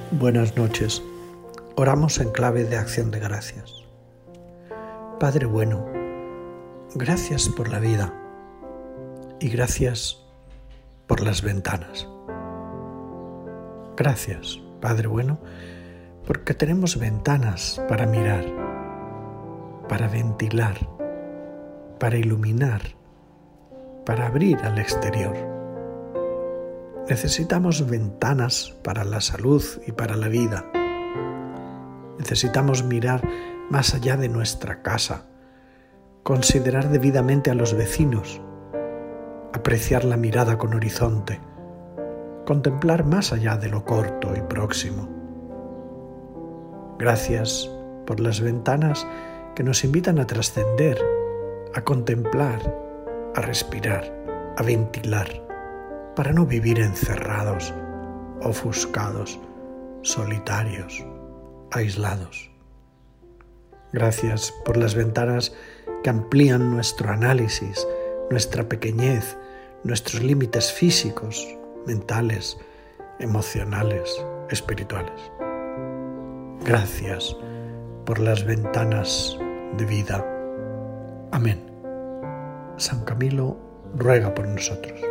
Buenas noches. Oramos en clave de acción de gracias. Padre bueno, gracias por la vida y gracias por las ventanas. Gracias, Padre bueno, porque tenemos ventanas para mirar, para ventilar, para iluminar, para abrir al exterior. Necesitamos ventanas para la salud y para la vida. Necesitamos mirar más allá de nuestra casa, considerar debidamente a los vecinos, apreciar la mirada con horizonte, contemplar más allá de lo corto y próximo. Gracias por las ventanas que nos invitan a trascender, a contemplar, a respirar, a ventilar, para no vivir encerrados, ofuscados, solitarios, aislados. Gracias por las ventanas que amplían nuestro análisis, nuestra pequeñez, nuestros límites físicos, mentales, emocionales, espirituales. Gracias por las ventanas de vida. Amén. San Camilo ruega por nosotros.